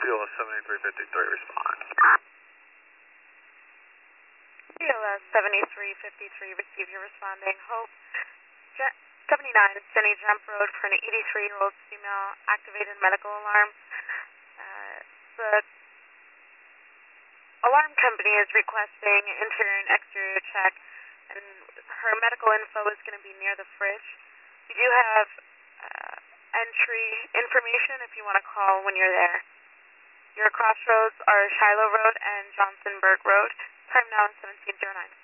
CLS 7353, respond. CLS 7353, receive your responding. Hope 79 Jenny Jump Road for an 83-year-old female activated medical alarm. The alarm company is requesting interior and exterior check, and her medical info is going to be near the fridge. We do have entry information if you want to call when you're there. Your crossroads are Shiloh Road and Johnsonburg Road. Time now is 17:09.